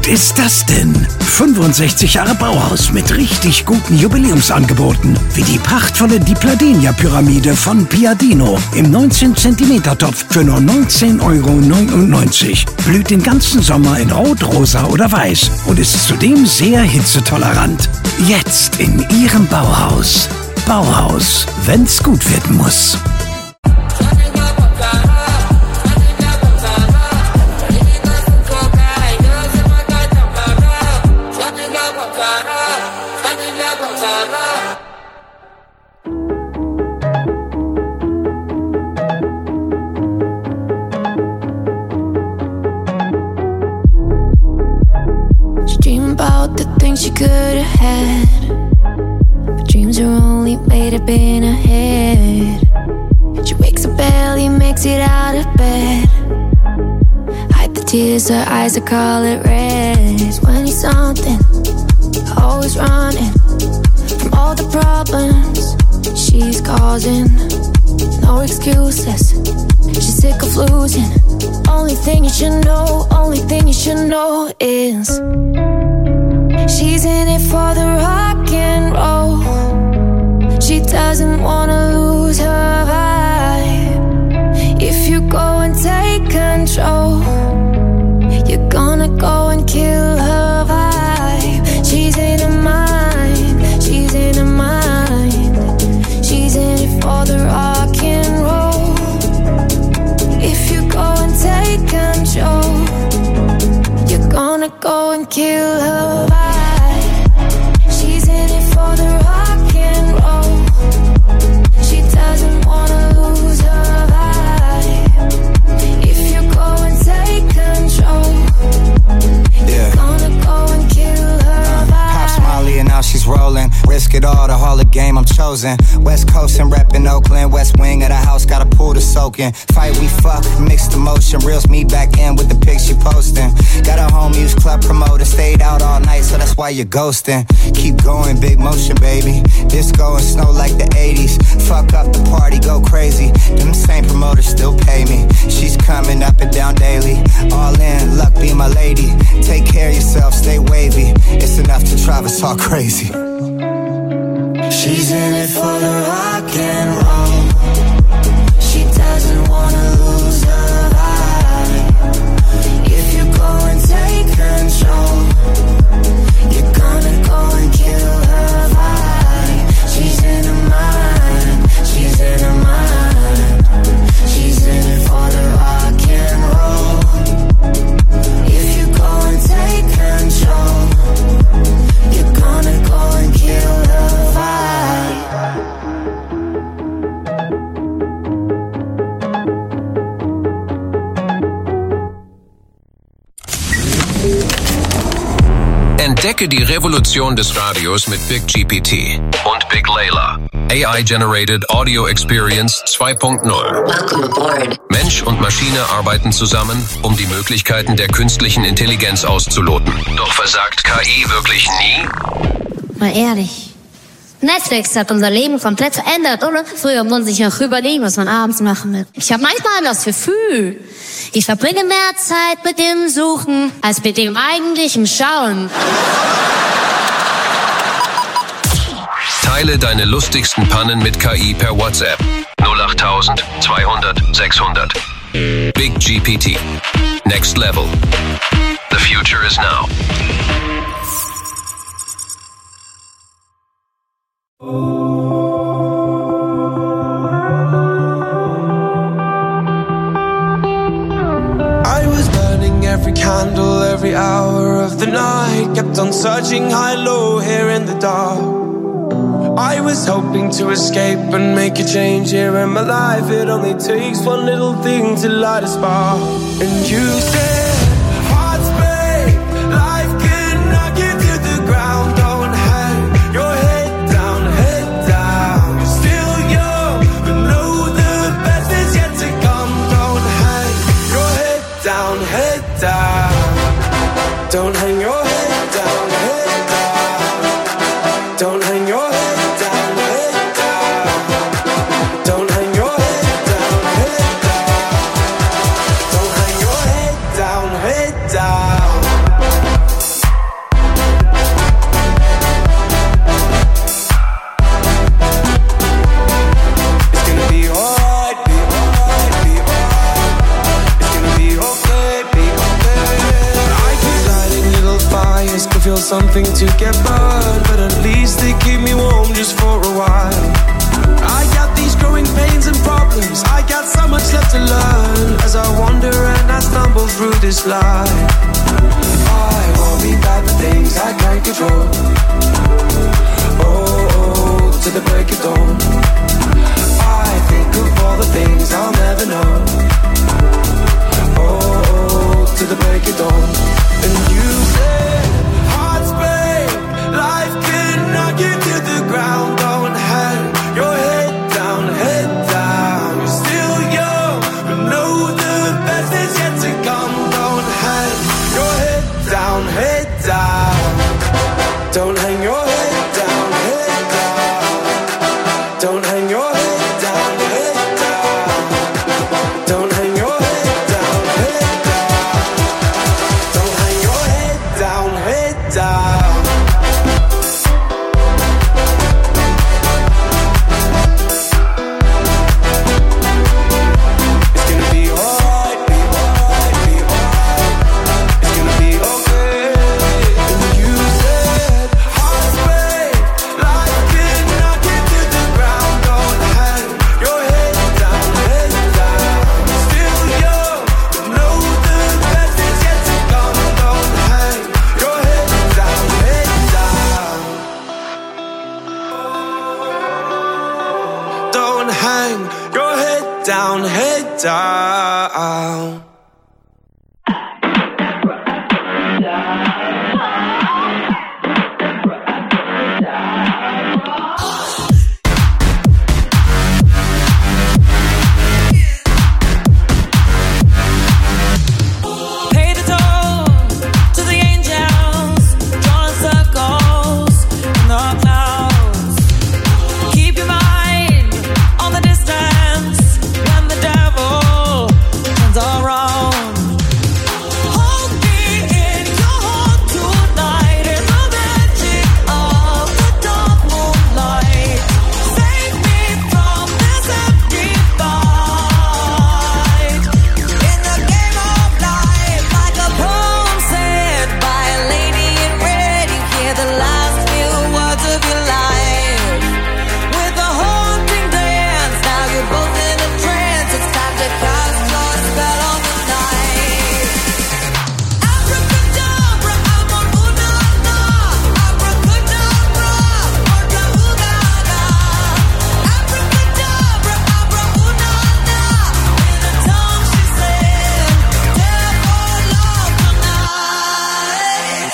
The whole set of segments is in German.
gut ist das denn? 65 Jahre Bauhaus mit richtig guten Jubiläumsangeboten. Wie die prachtvolle Di Pladenia-Pyramide von Piadino im 19 cm Topf für nur 19,99 €. Blüht den ganzen Sommer in Rot, Rosa oder Weiß und ist zudem sehr hitzetolerant. Jetzt in Ihrem Bauhaus. Bauhaus, wenn's gut werden muss. The things she could have had, but dreams are only made up in her head. She wakes up early, makes it out of bed, hide the tears, her eyes are color red. When you're something, always running from all the problems she's causing. No excuses, she's sick of losing. Only thing you should know, only thing you should know is she's in it for the rock and roll. She doesn't wanna lose her vibe. If you go and take control, you're gonna go and kill her vibe. She's in her mind, she's in her mind. She's in it for the rock and roll. If you go and take control, you're gonna go and kill her vibe. She's rolling, risk it all, the Hall of Game, I'm chosen. West Coast and reppin' Oakland, West Wing of the house, got a pool to soak in. Fight, we fuck, mixed emotion, reels me back in with the pics she posting. Got a home use club promoter, stayed out all night, so that's why you're ghosting. Keep going, big motion, baby. Disco and snow like the 80s. Fuck up the party, go crazy. Them same promoters still pay me. She's coming up and down daily. All in, luck be my lady. Take care of yourself, stay wavy. It's enough to drive us all crazy. She's in it for the rock and roll. She doesn't wanna lose her vibe. If you go and take control, you're gonna go and kill her vibe. She's in her mind, she's in her mind. She's in it for the rock and roll. If you go and take control, you're gonna go and kill her vibe. Entdecke die Revolution des Radios mit Big GPT und Big Layla. AI-Generated Audio Experience 2.0. Welcome aboard. Mensch und Maschine arbeiten zusammen, um die Möglichkeiten der künstlichen Intelligenz auszuloten. Doch versagt KI wirklich nie? Mal ehrlich. Netflix hat unser Leben komplett verändert, oder? Früher muss ich noch überlegen, was man abends machen will. Ich habe manchmal das Gefühl, ich verbringe mehr Zeit mit dem Suchen, als mit dem eigentlichen Schauen. Teile deine lustigsten Pannen mit KI per WhatsApp. 08000 200 600. Big GPT. Next level. The future is now. I was burning every candle, every hour of the night. Kept on searching high-low here in the dark. I was hoping to escape and make a change here in my life. It only takes one little thing to light a spark. And you said, hearts break, life can knock you to the ground. Don't hang your head down, head down. You're still young, but know the best is yet to come. Don't hang your head down, head down. Don't hang your head down, head down. Don't hang your head. feel something to get burned, but at least they keep me warm just for a while. I got these growing pains and problems, I got so much left to learn, as I wander and I stumble through this life. I worry about the things I can't control. Oh, to the break of dawn. I think of all the things I'll never know. Oh, to the break of dawn. And you say, hearts break, life can knock you to the ground. Don't hang your head down, head down. You're still young, but know the best is yet to come. Don't hang your head down, head down. Don't hang your head down, head down. Don't hang your head down, head down. Don't hang your head down, head down. Don't hang your head down, head down. It's gonna be alright, be alright, be alright. It's gonna be okay. And you said, hearts break, life can knock you to the ground. Don't hang your head down, head down. Still young, but know the best is yet to come. Don't hang your head down, head down. Don't hang your head down, head down. Pay the toll to the angels, drawing circles in the clouds. Keep your mind on the distance when the devil turns around. Hold me in your heart tonight in the magic of the dark moonlight. Save me from this empty fight. In the game of life, like a poem said by a lady in red, you hear the last few words of your life. With a haunting dance, now you're both in a trance. It's time to cast your spell on the night. Abracadabra, amor-una-na. Abracadabra, orca-ooga-ga. Abracadabra, amor-una-na. In a tongue she said, "Death or love tonight."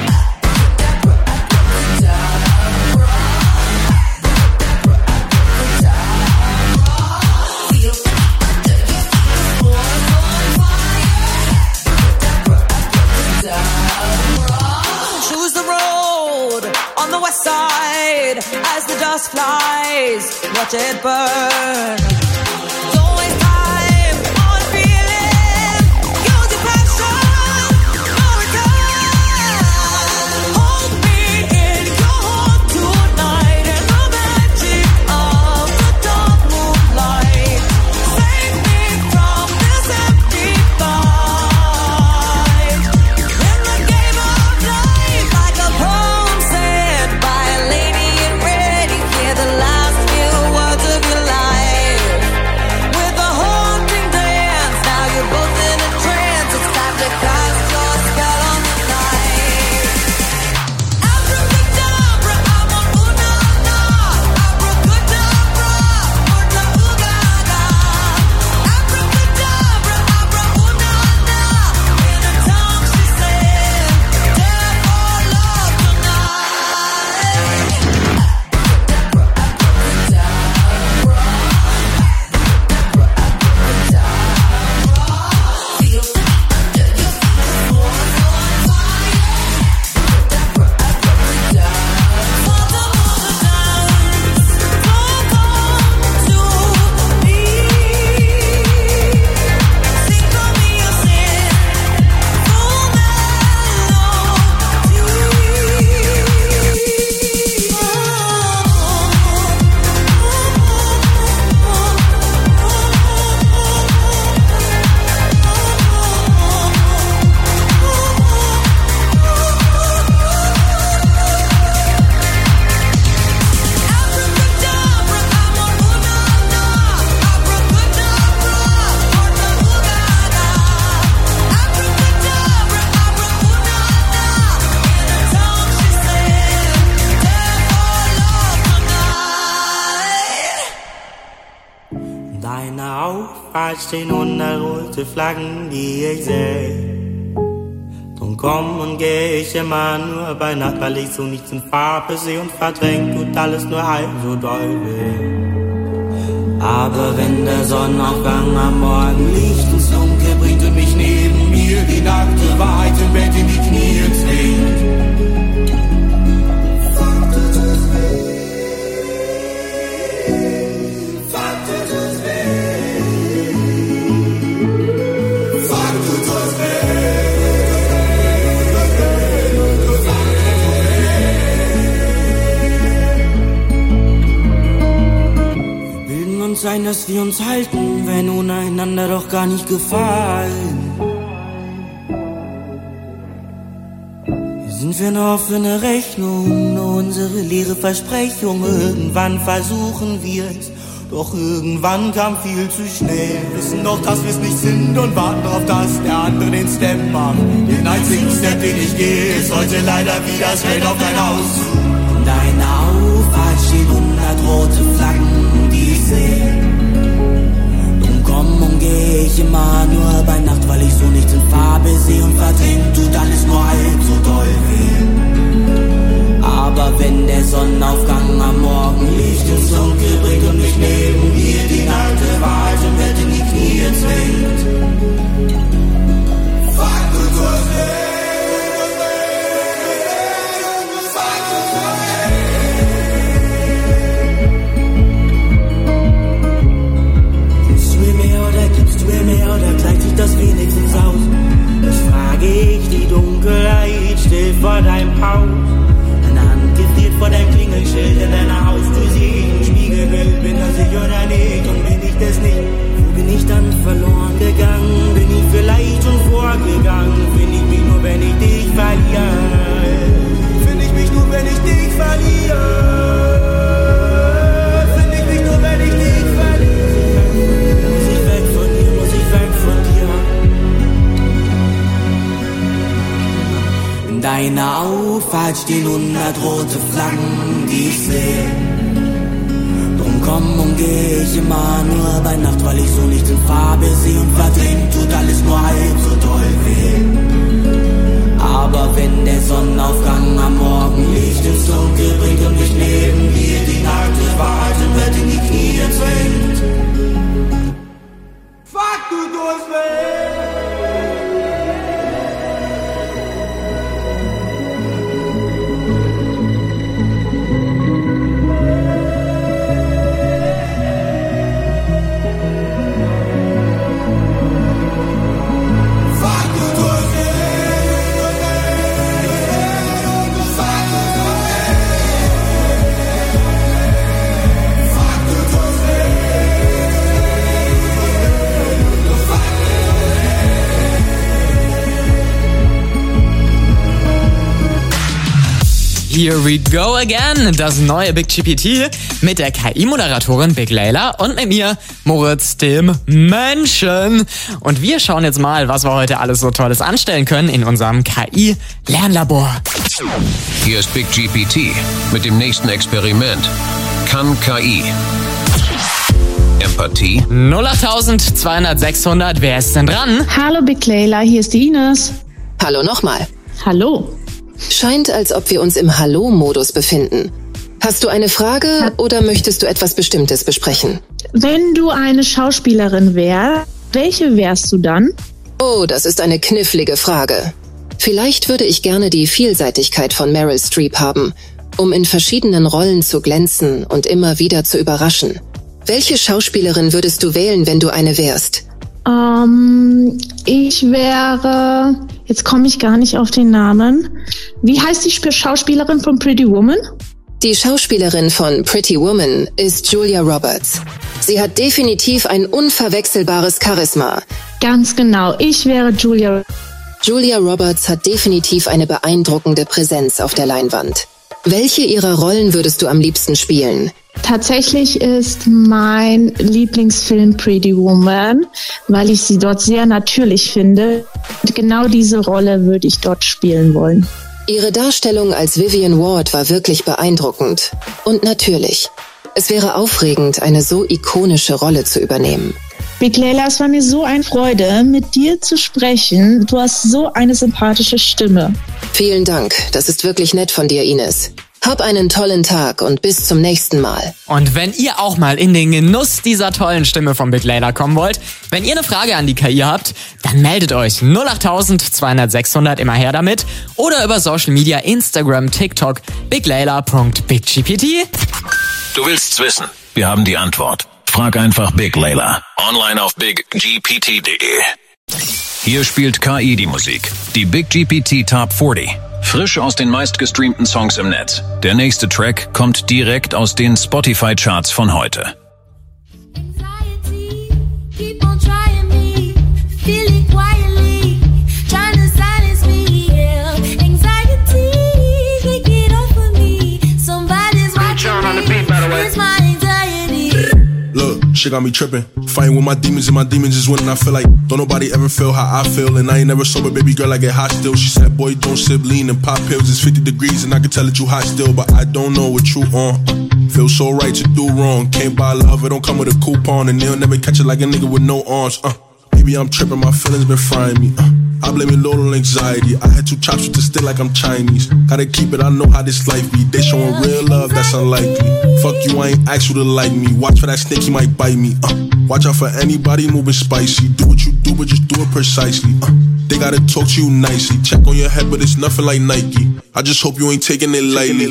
Choose the road on the west side as the dust flies. Watch it burn. Don't waste time on feeling. Use your passion, no return. Hold me in your heart tonight in the magic of the dark moonlight. Save me from this empty fight. In the game of life, like a poem said by a lady in red, you hear the last few words of your life. Auffahrt stehen 100 rote Flaggen, die ich seh. Drum komm und geh ich immer nur bei Nacht, weil ich so nichts in Farbe seh und verdrängt tut alles nur halb so doll weh. Aber wenn der Sonnenaufgang am Morgen Licht ins Dunkel bringt und mich neben mir die nackte Wahrheit im Bett in die Knie zwingt, sein, dass wir uns halten, wenn ohne einander doch gar nicht gefallen. Sind wir nur offene Rechnung, nur unsere leere Versprechung. Irgendwann versuchen wir es, doch irgendwann kam viel zu schnell. Wissen doch, dass wir es nicht sind und warten darauf, dass der andere den Step macht. Den einzigen Step, den ich gehe, ist heute leider wieder straight auf dein Haus. In deiner Auffahrt stehen 100 rote Flaggen, die ich sehe. Drum komm und geh ich immer nur bei Nacht, weil ich so nichts in Farbe sehe und verdrängt tut alles nur halb so doll weh. Aber wenn der Sonnenaufgang am Morgen Licht ins Dunkel bringt und mich neben mir die nackte Wahrheit im Bett in die Knie zwingt, fuck du oder gleicht sich das wenigstens aus? Das frage ich, die Dunkelheit steht vor deinem Haus. Deine Hand gefriert vor deinem Klingelschild in deiner Haustür. Sieh im Spiegelbild, bin das ich oder nicht? Und bin ich das nicht? Wo bin ich dann verloren gegangen? Bin ich vielleicht schon vorgegangen? Find ich mich nur, wenn ich dich verliere? Find ich mich nur, wenn ich dich verliere? Find ich mich nur, wenn ich dich verliere? In deiner Auffahrt stehen 100 rote Flaggen, die ich sehe. Drum komm und geh ich immer nur bei Nacht, weil ich so nichts in Farbe sehe und verdrängt tut alles nur halb so doll weh. Aber wenn der Sonnenaufgang am Morgen Licht ins Dunkel bringt und mich neben mir die nackte Wahrheit im Bett in die Knie zwingt, fuck du tust weh. Here we go again, das neue Big GPT mit der KI-Moderatorin Big Layla und mit mir, Moritz, dem Menschen. Und wir schauen jetzt mal, was wir heute alles so Tolles anstellen können in unserem KI-Lernlabor. Hier ist Big GPT mit dem nächsten Experiment. Kann KI Empathie? 08000 200 600, wer ist denn dran? Hallo Big Layla, hier ist die Ines. Hallo nochmal. Hallo. Scheint, als ob wir uns im Hallo-Modus befinden. Hast du eine Frage oder möchtest du etwas Bestimmtes besprechen? Wenn du eine Schauspielerin wärst, welche wärst du dann? Oh, das ist eine knifflige Frage. Vielleicht würde ich gerne die Vielseitigkeit von Meryl Streep haben, um in verschiedenen Rollen zu glänzen und immer wieder zu überraschen. Welche Schauspielerin würdest du wählen, wenn du eine wärst? Ich wäre... Jetzt komme ich gar nicht auf den Namen. Wie heißt die Schauspielerin von Pretty Woman? Die Schauspielerin von Pretty Woman ist Julia Roberts. Sie hat definitiv ein unverwechselbares Charisma. Ganz genau, ich wäre Julia. Julia Roberts hat definitiv eine beeindruckende Präsenz auf der Leinwand. Welche ihrer Rollen würdest du am liebsten spielen? Tatsächlich ist mein Lieblingsfilm Pretty Woman, weil ich sie dort sehr natürlich finde. Und genau diese Rolle würde ich dort spielen wollen. Ihre Darstellung als Vivian Ward war wirklich beeindruckend und natürlich. Es wäre aufregend, eine so ikonische Rolle zu übernehmen. Big Layla, es war mir so eine Freude, mit dir zu sprechen. Du hast so eine sympathische Stimme. Vielen Dank. Das ist wirklich nett von dir, Ines. Hab einen tollen Tag und bis zum nächsten Mal. Und wenn ihr auch mal in den Genuss dieser tollen Stimme von Big Layla kommen wollt, wenn ihr eine Frage an die KI habt, dann meldet euch 08000 200 600 immer her damit oder über Social Media, Instagram, TikTok, biglayla.biggpt. Du willst's wissen? Wir haben die Antwort. Frag einfach Big Layla. Online auf biggpt.de. Hier spielt KI die Musik. Die Big GPT Top 40. Frisch aus den meistgestreamten Songs im Netz. Der nächste Track kommt direkt aus den Spotify-Charts von heute. Shit got me trippin', fighting with my demons and my demons is winning. I feel like don't nobody ever feel how I feel, and I ain't never sober, baby girl, I get hot still. She said, boy, don't sip lean and pop pills. It's 50 degrees and I can tell that you hot still, but I don't know what you on. Feel so right to do wrong, can't buy love, it don't come with a coupon, and they'll never catch it like a nigga with no arms. Maybe I'm trippin', my feelings been frying me. I blame it load on anxiety. I had 2 chops with the stick like I'm Chinese. Gotta keep it, I know how this life be. They showing real love, that's unlikely. Fuck you, I ain't asked you to like me. Watch for that snake, he might bite me. Watch out for anybody moving spicy. Do what you do, but just do it precisely. They gotta talk to you nicely. Check on your head, but it's nothing like Nike. I just hope you ain't taking it lightly.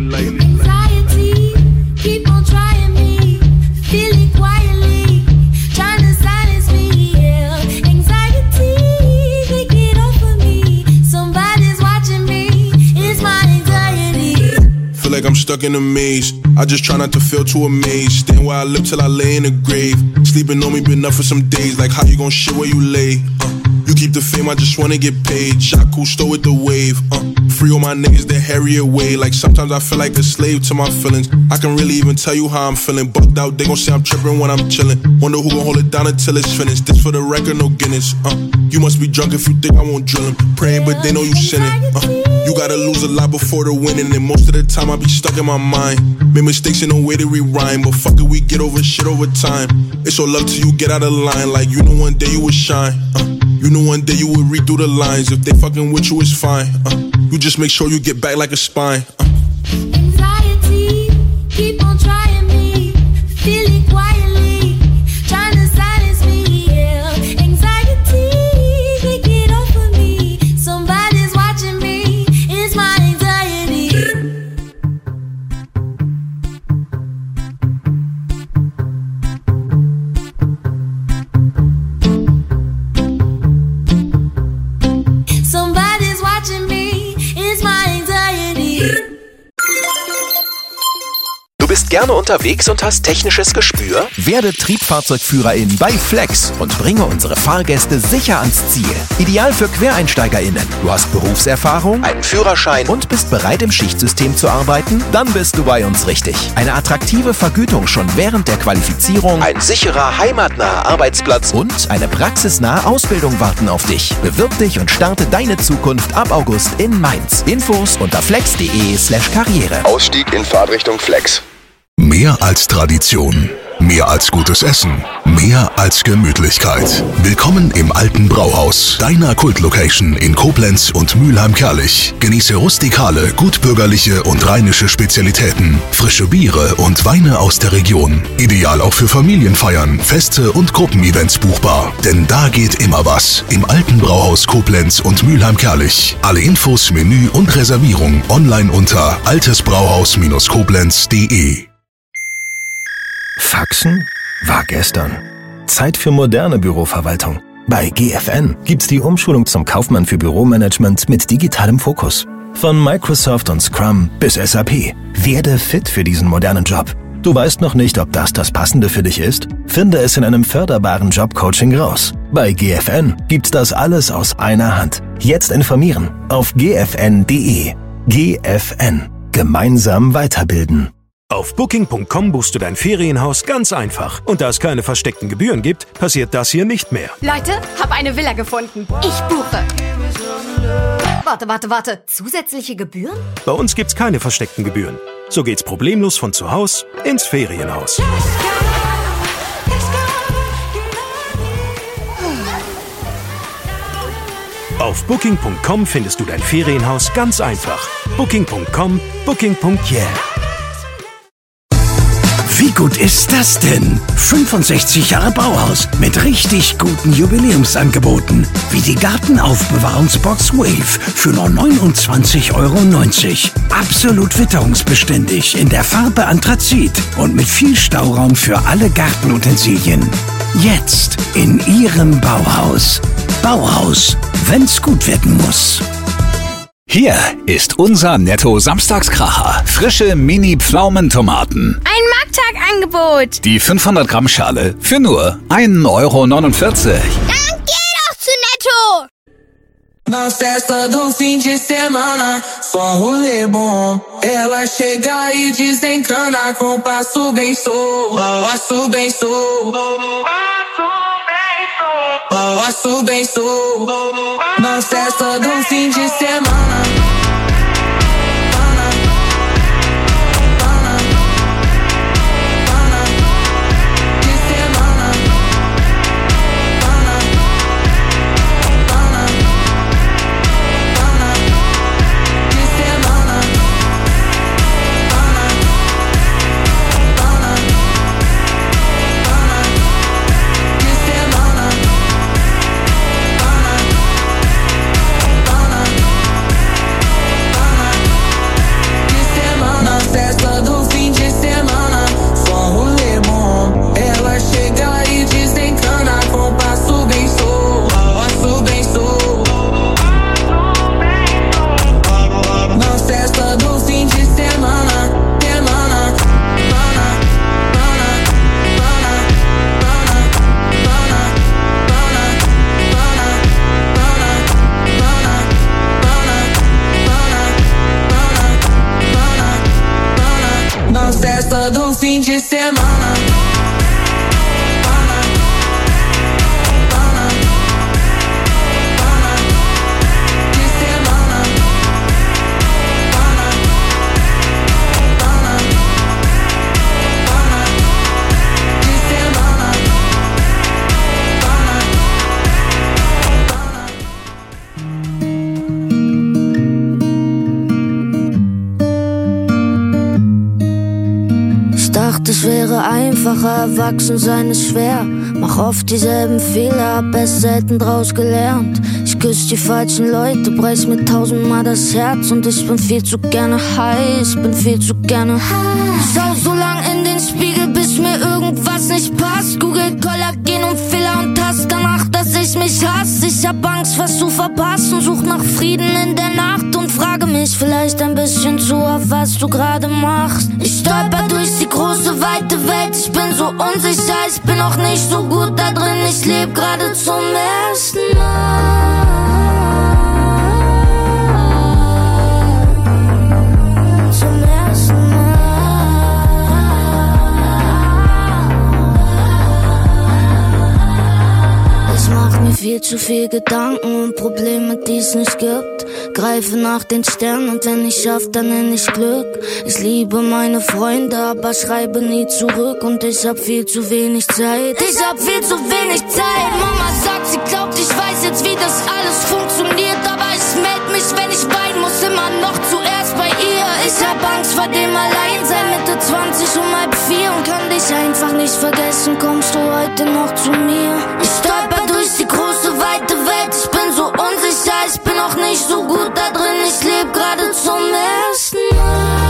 Anxiety, keep on trying me, feeling quietly, trying to silence me, yeah. Anxiety, take it off of me, somebody's watching me, it's my anxiety. Feel like I'm stuck in a maze. I just try not to feel too amazed. Staying where I live till I lay in a grave. Sleeping on me been up for some days. Like how you gon' shit where you lay? You keep the fame, I just wanna get paid. Shot Cousteau with the wave. Free all my niggas, they harry away. Like sometimes I feel like a slave to my feelings. I can really even tell you how I'm feeling. Bugged out, they gon' say I'm trippin' when I'm chillin'. Wonder who gon' hold it down until it's finished. This for the record, no Guinness. You must be drunk if you think I won't drill him. Praying, but they know you sinning. You gotta lose a lot before the winning. And most of the time I be stuck in my mind. Made mistakes in no way to rewind. But fuck it, we get over shit over time. It's all love till you get out of line. Like you know one day you would shine. You know one day you would read through the lines. If they fucking with you, it's fine. You just make sure you get back like a spine. Anxiety, keep on trying me, feeling quietly, trying to silence me, yeah. Anxiety, take it off of me, somebody's watching me, it's my anxiety. Somebody's watching me, it's my anxiety. Du bist gerne unterwegs und hast technisches Gespür? Werde Triebfahrzeugführerin bei Flex und bringe unsere Fahrgäste sicher ans Ziel. Ideal für QuereinsteigerInnen. Du hast Berufserfahrung, einen Führerschein und bist bereit, im Schichtsystem zu arbeiten? Dann bist du bei uns richtig. Eine attraktive Vergütung schon während der Qualifizierung, ein sicherer, heimatnaher Arbeitsplatz und eine praxisnahe Ausbildung warten auf dich. Bewirb dich und starte deine Zukunft ab August in Mainz. Infos unter flex.de/Karriere. Ausstieg in Fahrtrichtung Flex. Mehr als Tradition, mehr als gutes Essen, mehr als Gemütlichkeit. Willkommen im Alten Brauhaus, deiner Kultlocation in Koblenz und Mülheim-Kärlich. Genieße rustikale, gutbürgerliche und rheinische Spezialitäten, frische Biere und Weine aus der Region. Ideal auch für Familienfeiern, Feste und Gruppenevents buchbar. Denn da geht immer was. Im Alten Brauhaus Koblenz und Mülheim-Kärlich. Alle Infos, Menü und Reservierung online unter altesbrauhaus-koblenz.de. Faxen war gestern. Zeit für moderne Büroverwaltung. Bei GFN gibt's die Umschulung zum Kaufmann für Büromanagement mit digitalem Fokus. Von Microsoft und Scrum bis SAP. Werde fit für diesen modernen Job. Du weißt noch nicht, ob das Passende für dich ist? Finde es in einem förderbaren Jobcoaching raus. Bei GFN gibt's das alles aus einer Hand. Jetzt informieren auf gfn.de. GFN. Gemeinsam weiterbilden. Auf Booking.com buchst du dein Ferienhaus ganz einfach. Und da es keine versteckten Gebühren gibt, passiert das hier nicht mehr. Leute, hab eine Villa gefunden. Ich buche. Warte. Zusätzliche Gebühren? Bei uns gibt's keine versteckten Gebühren. So geht's problemlos von zu Hause ins Ferienhaus. Auf Booking.com findest du dein Ferienhaus ganz einfach. Booking.com, Booking.yeah. Wie gut ist das denn? 65 Jahre Bauhaus mit richtig guten Jubiläumsangeboten. Wie die Gartenaufbewahrungsbox Wave für nur 29,90 €. Absolut witterungsbeständig in der Farbe Anthrazit und mit viel Stauraum für alle Gartenutensilien. Jetzt in Ihrem Bauhaus. Bauhaus, wenn's gut werden muss. Hier ist unser Netto-Samstagskracher. Frische Mini-Pflaumentomaten. Ein Markttagangebot. Die 500 Gramm Schale für nur 1,49 €. Dann geh doch zu Netto. Na festa do fim de semana, só rolê bom. Ela chega e desencana com passo bem solto. Passo bem solto. Passo bem solto. Na festa do fim de semana. Festa do fim de semana. Es wäre einfacher, erwachsen sein ist schwer. Mach oft dieselben Fehler, hab erst selten draus gelernt. Ich küsse die falschen Leute, preis mir 1000-mal das Herz. Und ich bin viel zu gerne heiß, bin viel zu gerne schau so lang in den Spiegel, bis mir irgendwas nicht passt. Google Kollagen und Filler und hast danach, dass ich mich hasse. Ich hab Angst, was zu verpassen, such nach Frieden in der Nacht und frage mich vielleicht ein bisschen zu, auf was du gerade machst. Ich stolper durch die große weite Welt, ich bin so unsicher, ich bin noch nicht so gut da drin, ich lebe gerade zum ersten Mal. Zum ersten Mal. Ich mach mir viel zu viel Gedanken und Probleme, die es nicht gibt. Greife nach den Sternen und wenn ich schaff, dann nenn ich Glück. Ich liebe meine Freunde, aber schreibe nie zurück. Und ich hab viel zu wenig Zeit. Ich hab viel zu wenig Zeit. Mama sagt, sie glaubt, ich weiß jetzt, wie das alles funktioniert. Aber ich meld mich, wenn ich weinen muss, immer noch zuerst bei ihr. Ich hab Angst vor dem Alleinsein, Mitte 20 um 3:30 und kann dich einfach nicht vergessen. Kommst du heute noch zu mir? Ich stolper durch die große weite Welt, ich bin so unsicher, ich bin noch nicht so gut da drin, ich lebe gerade zum ersten Mal.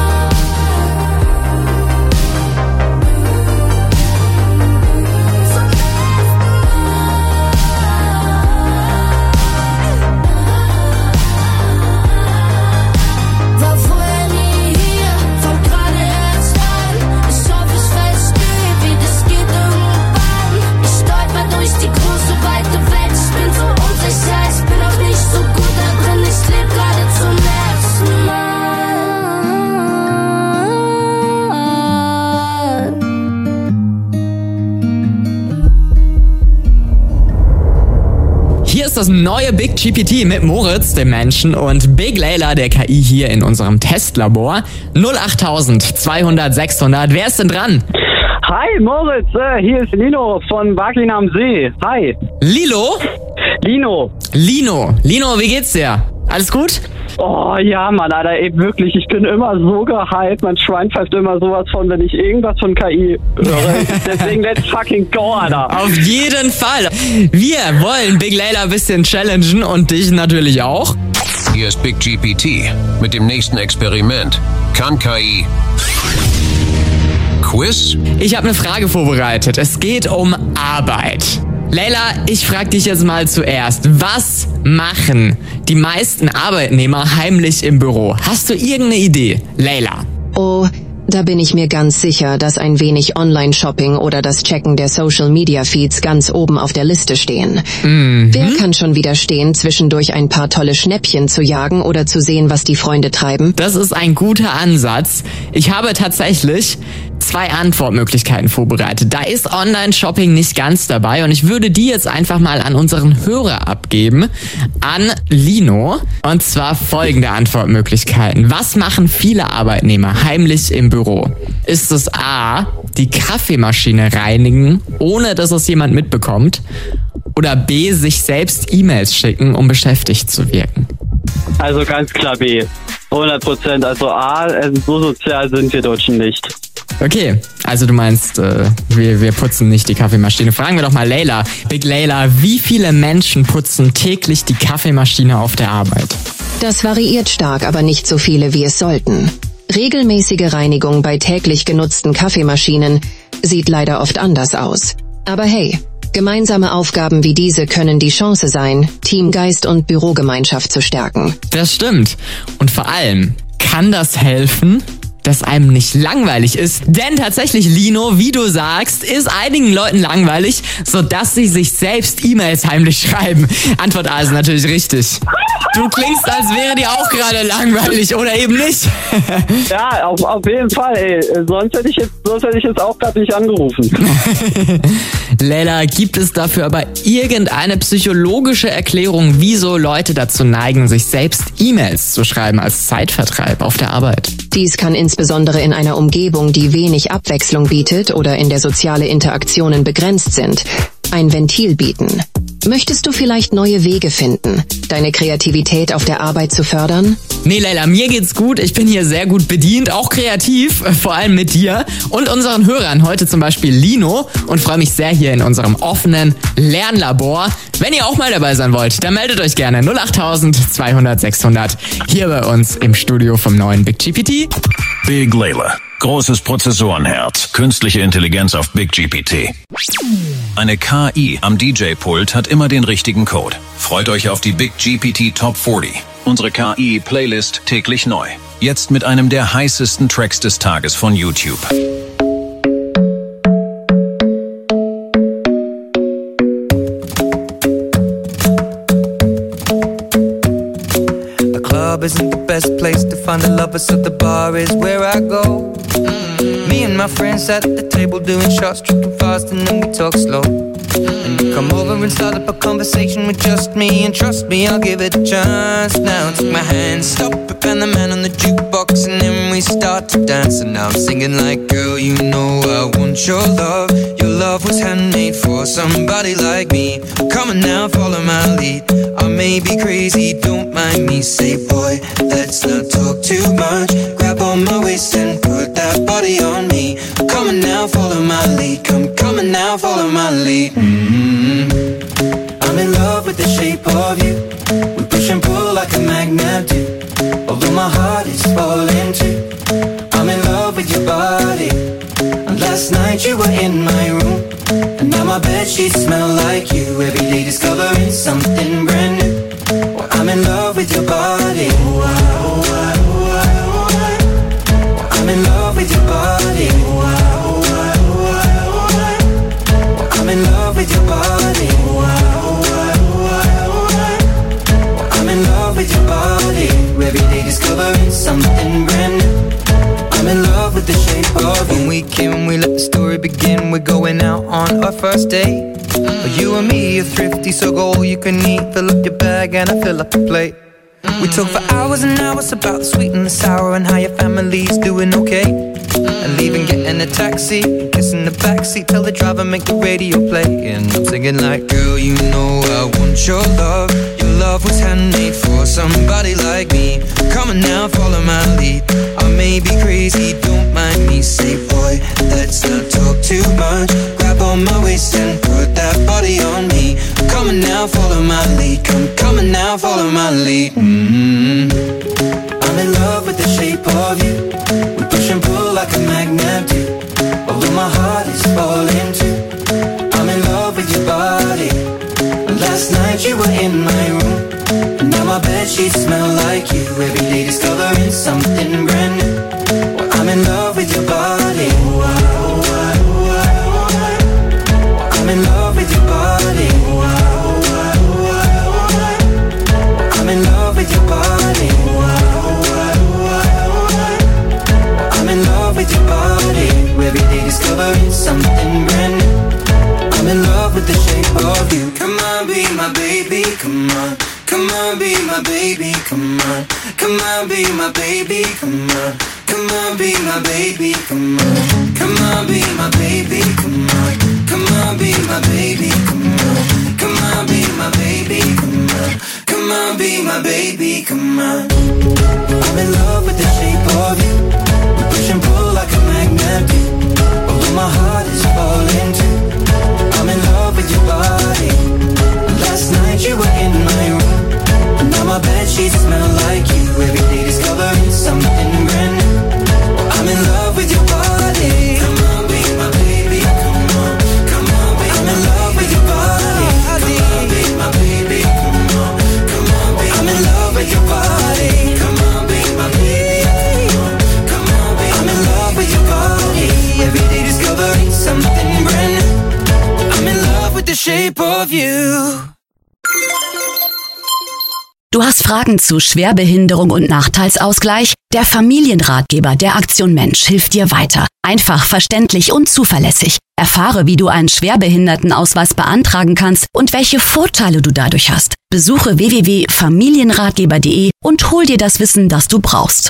War vorher nie hier, fang gerade erst an. Ich hoffe, ich verstehe, wie das geht irgendwann. Ich stolper durch die große weite Welt, ich bin so unsicher, ich bin noch nicht so gut da drin, ich lebe gerade zum ersten Mal. Hier ist das neue Big GPT mit Moritz, dem Menschen, und Big Layla, der KI, hier in unserem Testlabor. 08000 200 600. Wer ist denn dran? Hi Moritz, hier ist Lino von Wacklin am See. Hi. Lilo? Lino, wie geht's dir? Alles gut? Oh ja, Mann, Alter, ey, wirklich, ich bin immer so gehypt. Mein Schwein pfeift immer sowas von, wenn ich irgendwas von KI höre. Deswegen let's fucking go, Alter. Auf jeden Fall. Wir wollen Big Layla ein bisschen challengen und dich natürlich auch. Hier ist Big GPT mit dem nächsten Experiment. Kann KI Quiz? Ich habe eine Frage vorbereitet. Es geht um Arbeit. Layla, ich frage dich jetzt mal zuerst. Was machen die meisten Arbeitnehmer heimlich im Büro? Hast du irgendeine Idee, Layla? Oh, da bin ich mir ganz sicher, dass ein wenig Online-Shopping oder das Checken der Social-Media-Feeds ganz oben auf der Liste stehen. Wer kann schon widerstehen, zwischendurch ein paar tolle Schnäppchen zu jagen oder zu sehen, was die Freunde treiben? Das ist ein guter Ansatz. Ich habe tatsächlich 2 Antwortmöglichkeiten vorbereitet. Da ist Online-Shopping nicht ganz dabei und ich würde die jetzt einfach mal an unseren Hörer abgeben, an Lino. Und zwar folgende Antwortmöglichkeiten. Was machen viele Arbeitnehmer heimlich im Büro? Ist es A, die Kaffeemaschine reinigen, ohne dass es jemand mitbekommt? Oder B, sich selbst E-Mails schicken, um beschäftigt zu wirken? Also ganz klar B. 100%. Also A, so sozial sind wir Deutschen nicht. Okay, also du meinst, wir putzen nicht die Kaffeemaschine. Fragen wir doch mal Layla. Big Layla, wie viele Menschen putzen täglich die Kaffeemaschine auf der Arbeit? Das variiert stark, aber nicht so viele, wie es sollten. Regelmäßige Reinigung bei täglich genutzten Kaffeemaschinen sieht leider oft anders aus. Aber hey, gemeinsame Aufgaben wie diese können die Chance sein, Teamgeist und Bürogemeinschaft zu stärken. Das stimmt. Und vor allem kann das helfen, dass einem nicht langweilig ist. Denn tatsächlich, Lino, wie du sagst, ist einigen Leuten langweilig, sodass sie sich selbst E-Mails heimlich schreiben. Antwort A ist natürlich richtig. Du klingst, als wäre dir auch gerade langweilig, oder eben nicht? Ja, auf jeden Fall, ey. Sonst hätte ich jetzt auch gerade nicht angerufen. Layla, gibt es dafür aber irgendeine psychologische Erklärung, wieso Leute dazu neigen, sich selbst E-Mails zu schreiben als Zeitvertreib auf der Arbeit? Dies kann insbesondere in einer Umgebung, die wenig Abwechslung bietet oder in der soziale Interaktionen begrenzt sind, ein Ventil bieten. Möchtest du vielleicht neue Wege finden, deine Kreativität auf der Arbeit zu fördern? Nee, Layla, mir geht's gut. Ich bin hier sehr gut bedient, auch kreativ, vor allem mit dir und unseren Hörern, heute zum Beispiel Lino, und freue mich sehr hier in unserem offenen Lernlabor. Wenn ihr auch mal dabei sein wollt, dann meldet euch gerne 08000 200 600 hier bei uns im Studio vom neuen Big GPT. Big Layla. Großes Prozessorenherz. Künstliche Intelligenz auf Big GPT. Eine KI am DJ-Pult hat immer den richtigen Code. Freut euch auf die Big GPT Top 40. Unsere KI-Playlist täglich neu. Jetzt mit einem der heißesten Tracks des Tages von YouTube. The club isn't the best place to find the lovers, so the bar is where I go. Me and my friends at the table doing shots, tripping fast, and then we talk slow. And you come over and start up a conversation with just me, and trust me, I'll give it a chance. Now take my hand, stop it, and the man on the jukebox, and then we start to dance. And now I'm singing like, girl, you know I want your love. Your love was handmade for somebody like me. Come on now, follow my lead. I may be crazy, don't mind me. Say, boy, let's not talk too much. Grab on my waist and put that body on me. Come on now, follow my lead. Come on now, follow my lead. I'm in love with the shape of you. We push and pull like a magnet do. Although my heart is falling too. I'm in love with your body. And last night you were in my room. And now my bedsheets smell like you. Every day discovering something brand new. Well, I'm in love with your body. I'm in love with your body. I'm in love with your body. I'm in love with your body. Every day discovering something brand new. I'm in love with the shape of you. When we came, we let the story begin. We're going out on our first date. But you and me are thrifty, so go all you can eat. Fill up your bag and I fill up the plate. We talk for hours and hours about the sweet and the sour and how your family's doing okay. And leaving, getting a taxi, kissing the backseat, tell the driver make the radio play. And I'm singing like, girl, you know I want your love. Your love was handmade for somebody like me. Come on now, follow my lead. I may be crazy, don't mind me. Say, boy, let's not talk too much. Grab on my waist and put that body on me. Come on now, follow my lead. Come on now, follow my lead. I'm in love with the shape of you. We push and pull like a magnet do. Although my heart is falling too. I'm in love with your body. Last night you were in my room, and now my bedsheets smell like you. Every day discovering something brand new. Well, I'm in love with your body. I'm in love with your body. I'm in love with your body. I'm in love with your body. Every day discovering something brand new. I'm in love with the shape of you. Come on, be my baby, come on. Come on, be my baby, come on. Come on, be my baby, come on. Come on, be my baby, come on. Come on, be my baby, come on. Come on, be my baby, come on. Come on, be my baby, come on. Come on, be my baby, come on. I'm in love with the shape of you. We push and pull like a magnet do. Although my heart is falling too. I'm in love with your body. Last night you were in my room, and now my bedsheets smell like you. Every day discovering something brand new. I'm in love with your body. Come on, be my baby, come on. Come on, be I'm in love with your body. Come on, be my baby, come on. Come on, be I'm in love with your body. Come on, be my baby, come on. Come on, be I'm in love with your body. Every day discovering something brand new. I'm in love with the shape of you. Du hast Fragen zu Schwerbehinderung und Nachteilsausgleich? Der Familienratgeber der Aktion Mensch hilft dir weiter. Einfach, verständlich und zuverlässig. Erfahre, wie du einen Schwerbehindertenausweis beantragen kannst und welche Vorteile du dadurch hast. Besuche www.familienratgeber.de und hol dir das Wissen, das du brauchst.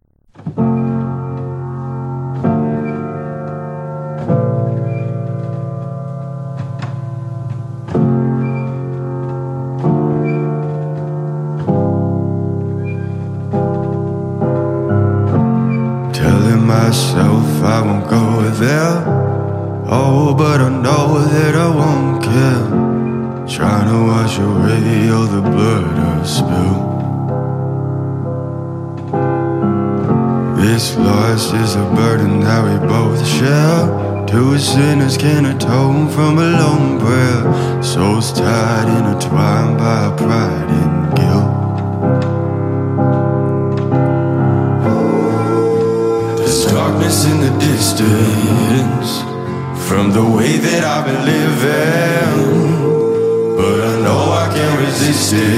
Myself, I won't go there. Oh, but I know that I won't care. Trying to wash away all the blood I've spilled. This loss is a burden that we both share. Two sinners can atone from a lone prayer. Souls tied, intertwined by pride and guilt. Darkness in the distance from the way that I've been living, but I know I can't resist it.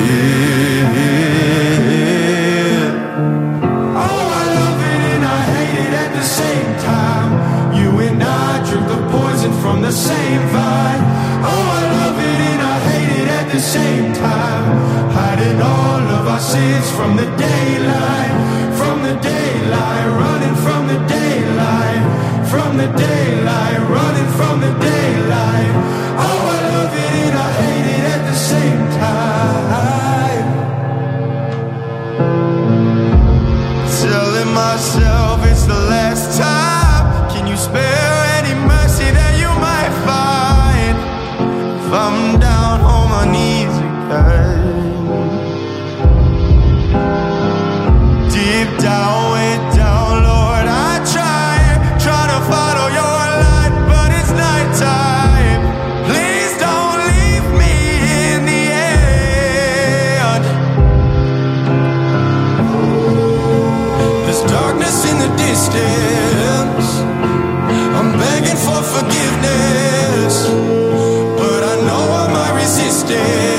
Oh, I love it and I hate it at the same time. You and I drink the poison from the same vine. Oh, I love it and I hate it at the same time. Hiding all of our sins from the daylight, from the daylight, running from the daylight, from the daylight, running from the daylight. Oh, I love it and I hate it at the same time. Telling myself it's the last time. Can you spare any mercy that you might find? If I'm down on my knees again, deep down, way down, Lord, I try to follow your light, but it's nighttime. Please don't leave me in the end. There's darkness in the distance. I'm begging for forgiveness, but I know I might resist it.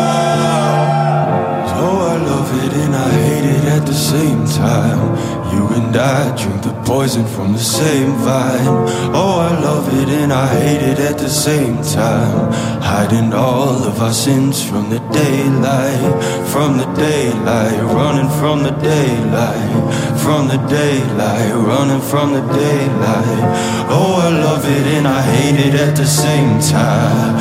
At the same time, you and I drink the poison from the same vine. Oh, I love it and I hate it at the same time. Hiding all of our sins from the daylight, running from the daylight, running from the daylight. Oh, I love it and I hate it at the same time.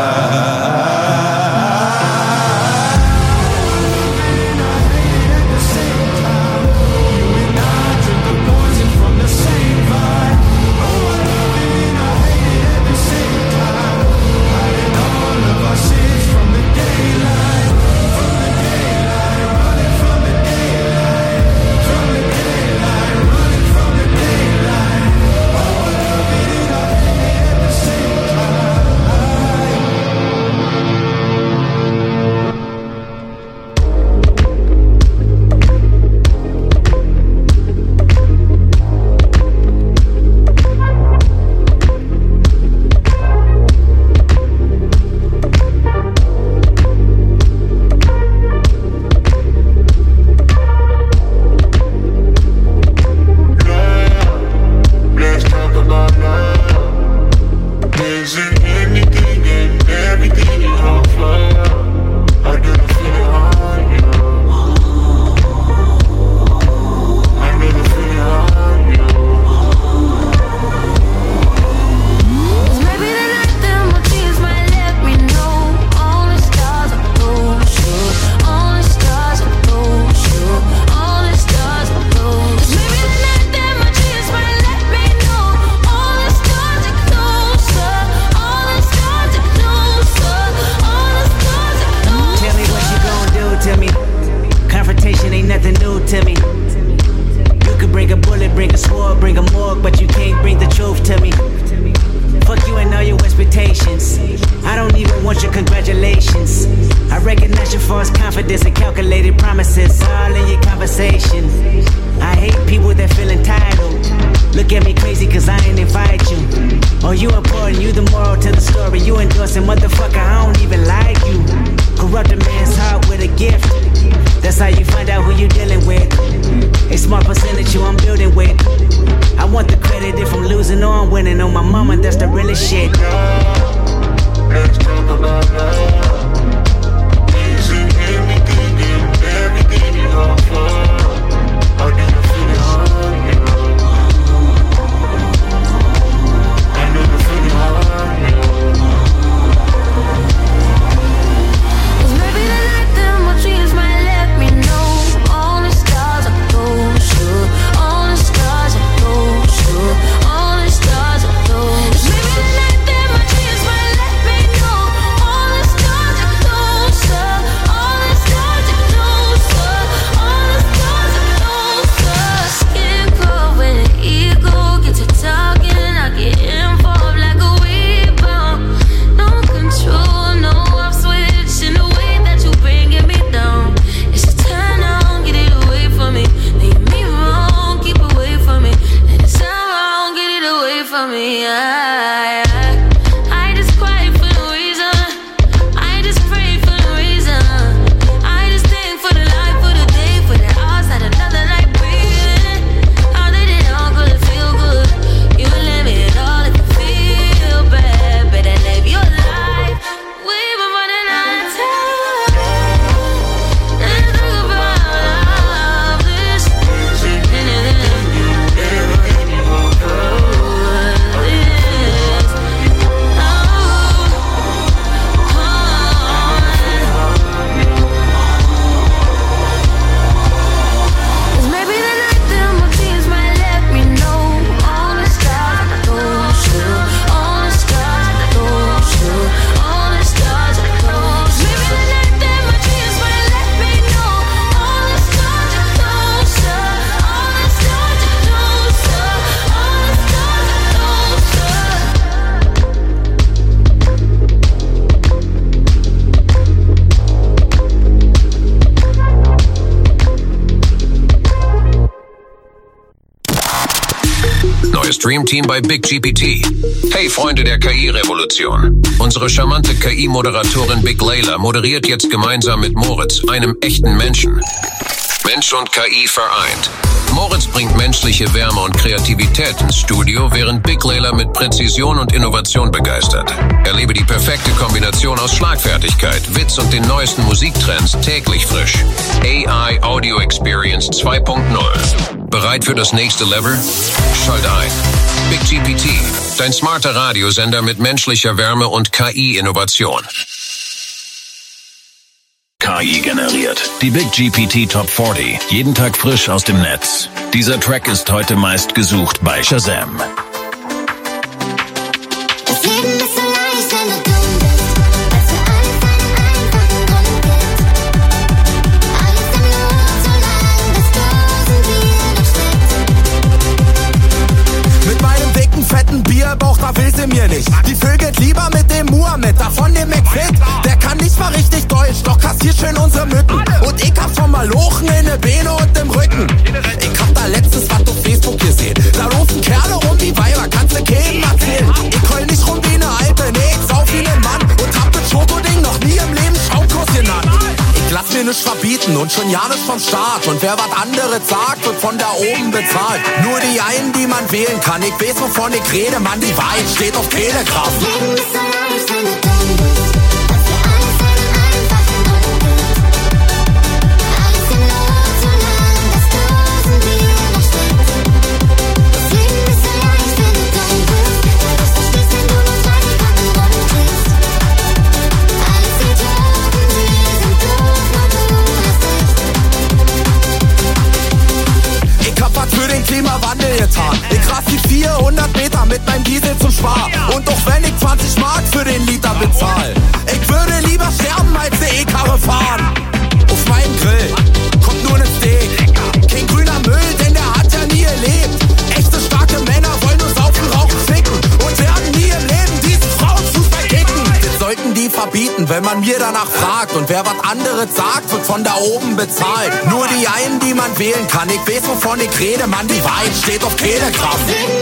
Dream Team bei Big GPT. Hey Freunde der KI-Revolution. Unsere charmante KI-Moderatorin Big Layla moderiert jetzt gemeinsam mit Moritz, einem echten Menschen. Mensch und KI vereint. Moritz bringt menschliche Wärme und Kreativität ins Studio, während Big Layla mit Präzision und Innovation begeistert. Erlebe die perfekte Kombination aus Schlagfertigkeit, Witz und den neuesten Musiktrends täglich frisch. AI Audio Experience 2.0. Bereit für das nächste Level? Schalt ein. Big GPT, dein smarter Radiosender mit menschlicher Wärme und KI-Innovation. KI generiert. Die Big GPT Top 40. Jeden Tag frisch aus dem Netz. Dieser Track ist heute meist gesucht bei Shazam. Mit meinem dicken, fetten Bierbauch, da will sie mir nicht. Die vögelt lieber mit dem Muhammad, da von dem McFit. Der kann nicht mal richtig Deutsch, doch kassiert schön unsere Mücken. Und ich hab schon mal Lochen in der Beine und im Rücken. Ich hab da letztens was auf Facebook gesehen. Da laufen Kerle rum wie Weiber, kannst du keinem erzählen. Ich heul nicht rum wie ne Alte, nee, ich sauf wie nen Mann. Und hab mit Schokoding noch nie im Leben Schaumkurs genannt. Ich lass mir nichts verbieten und schon ja nicht vom Staat. Und wer was anderes sagt, wird von da oben bezahlt. Nur die einen, die man wählen kann. Ich weiß, wovon ich rede, Mann, die Wahrheit steht auf Telegram. Klimawandel getan. Ich rass die 400 Meter mit meinem Diesel zum Spar. Und auch wenn ich 20 Mark für den Liter bezahl, ich würde lieber sterben als eine E-Karre fahren. Auf meinem Grill kommt nur ne Steak. Kein grüner Müll, denn der hat ja nie gelebt. Echte starke Männer wollen nur saufen, rauchen, ficken und werden nie im Leben diesen Frauenfußball kicken. Das sollten die verbieten, wenn man mir danach fragt. Und wer was anderes sagt, wird von da oben bezahlt. Nur die einen, die man wählen kann. Ich weiß, wovon ich rede, Mann, die Wahrheit steht auf Telegram.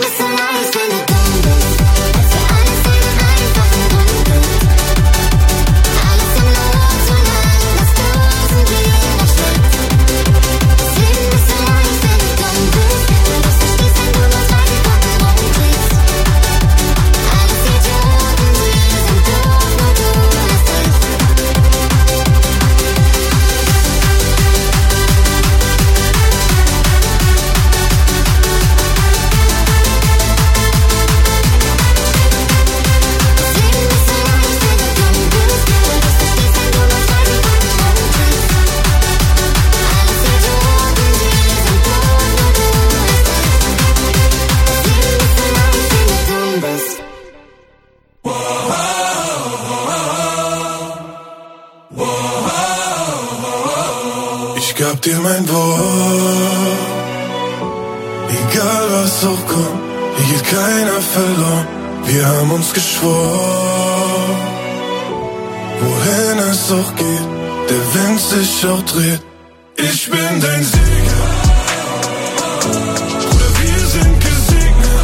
Ich gab dir mein Wort, egal was auch kommt, hier geht keiner verloren. Wir haben uns geschworen, wohin es auch geht, der Wind sich auch dreht. Ich bin dein Sieger, Bruder, wir sind gesegnet.